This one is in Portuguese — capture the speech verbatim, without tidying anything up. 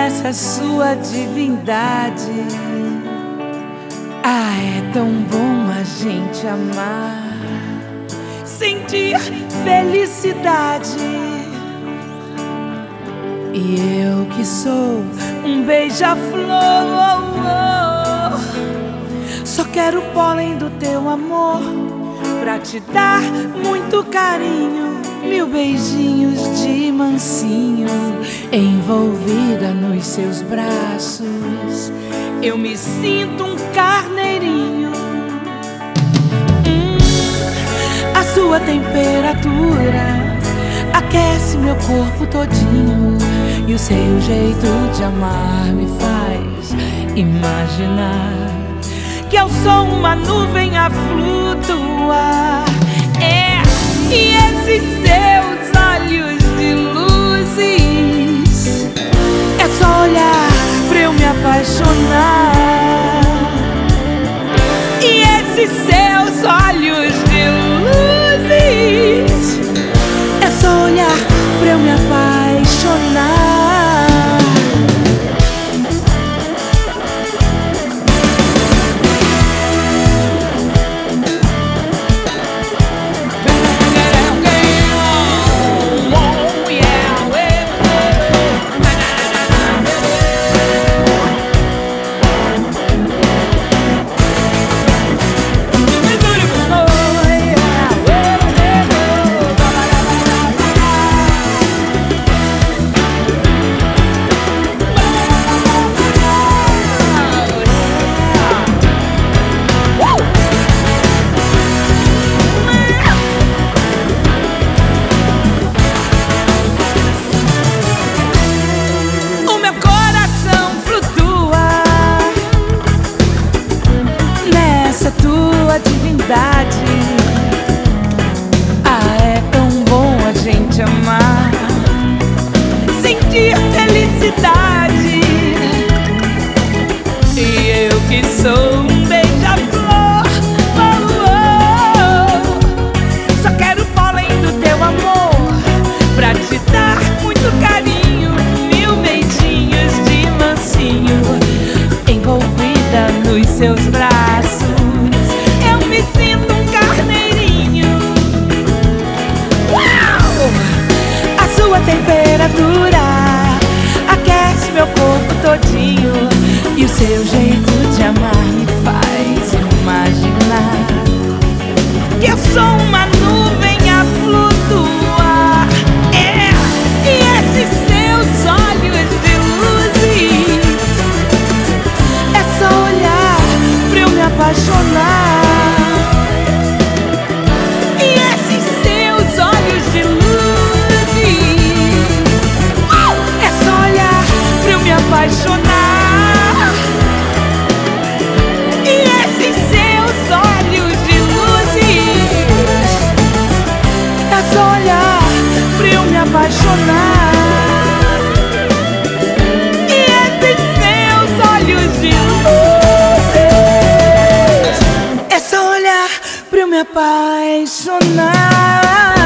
nessa sua divindade. Ah, é tão bom a gente amar, sentir felicidade. E eu que sou um beija-flor, só quero o pólen do teu amor pra te dar muito carinho, mil beijinhos de mansinho, envolvida nos seus braços. Eu me sinto um carneirinho. Hum, a sua temperatura aquece meu corpo todinho, e o seu jeito de amar me faz imaginar que eu sou uma nuvem a flutuar. É, e esses seus olhos de luzes, é só olhar pra eu me apaixonar. E esses seus olhos de luzes, é só olhar pra eu me apaixonar. Divindade. Ah, é tão bom a gente amar, sentir felicidade. E eu que sou um beija-flor, oh, oh, só quero o pólen do teu amor pra te dar muito carinho, mil beijinhos de mansinho, envolvida nos seus braços. Me sinto um carneirinho. Uau! A sua temperatura aquece meu corpo todinho, e o seu jeito de amar me faz imaginar que eu sou uma nuvem a flutuar. É, e esses seus olhos de luzes, é só olhar pra eu me apaixonar. Apaixonar. E esses seus olhos de luzes, é só olhar pra eu me apaixonar. E esses seus olhos de luzes, é só olhar pra eu me apaixonar.